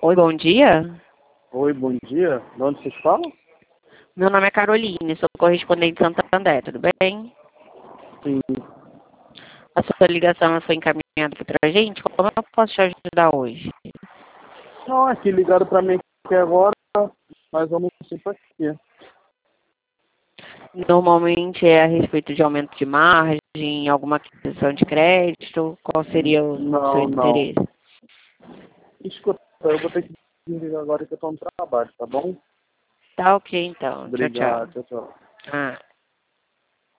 Oi, bom dia. Oi, bom dia. De onde vocês falam? Meu nome é Caroline, sou correspondente de Santander, tudo bem? Sim. A sua ligação ela foi encaminhada aqui pra gente. Como eu posso te ajudar hoje? Não, aqui ligaram para mim aqui agora, mas eu não sei para quê. Normalmente é a respeito de aumento de margem, alguma aquisição de crédito. Qual seria o seu Não, não. interesse? Escuta, eu vou ter que desligar agora que eu estou no trabalho, tá bom? Tá ok, então. Tchau, tchau. Obrigado, tchau, tchau. Ah.